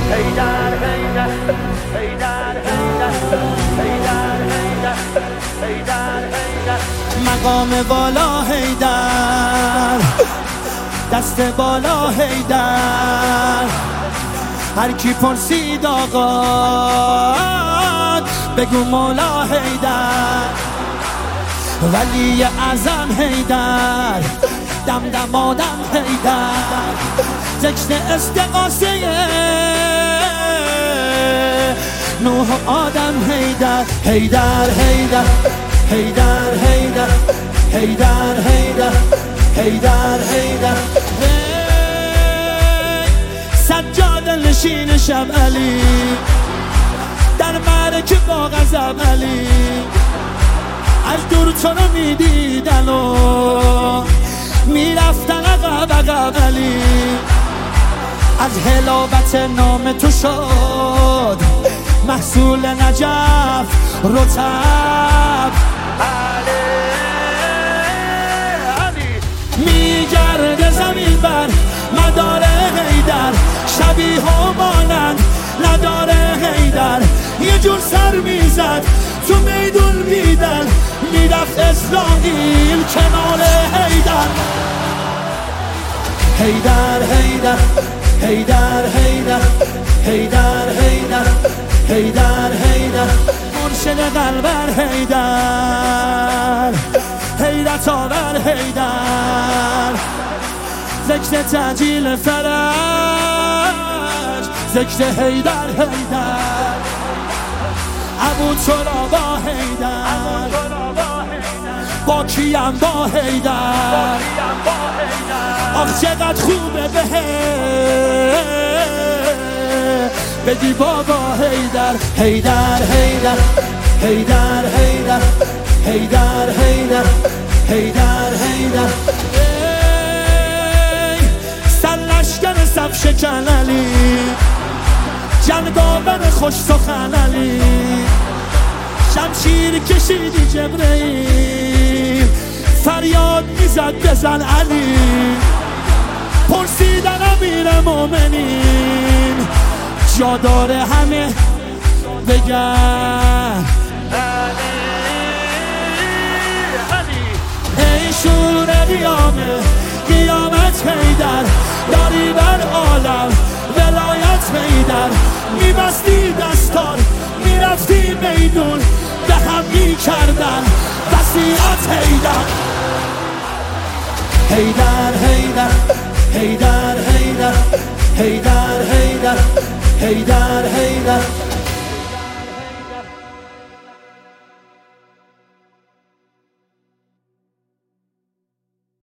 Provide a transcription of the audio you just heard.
هیدر هیدر هیدر هیدر هیدر هیدر هیدر هیدر مقام بالا هیدر، دست بالا هیدر، هر کی پرسید آقا بگو مولا هیدر، ولی اعظم هیدر، دم آدم هیدر، ذکر استغاثه نوح آدم هیدر. هیدر هیدر هیدر هیدر هیدر هیدر هیدر هیدر سجاد نشین شب علی، در معرکه با غضب علی، از دور تو رو میدیدن و میرفتن عقب عقب علی، از حلاوت نام تو شد محصول نجف رطب علی میگرده زمین بر مدار هیدر، شبیه و مانند نداره هیدر، یه جور سر میزد تو میدون بیدن، میرفت اسرائیل کنار هیدر. هیدر هیدر هیدر هیدر هیدر هیدر هیدر هیدر مرشد قلبر هیدر، حیرت آور هیدر، ذکر تعجیل فرج، ذکر هیدر هیدر، ابو ترابا هیدر، با کیم با هیدر، آخ چقدر خوبه به بدی بابا هیدر. هیدر هیدر هیدر هیدر هیدر هیدر هیدر هیدر سرلشکر صف شکن علی، جنگاور خوش سخن علی، شمشیر کشیدی جبرئیل، فریاد میزد بزن علی، پرسیدن امیر مومنین جا داره همه بگن ای شور قیامت هیدر، داری بر عالم ولایت هیدر، میبستی دستار میرفتی میدون به هم میکردن وصیت هیدر. هیدر هیدر هیدر هیدر هیدر هیدر هیدر هیدر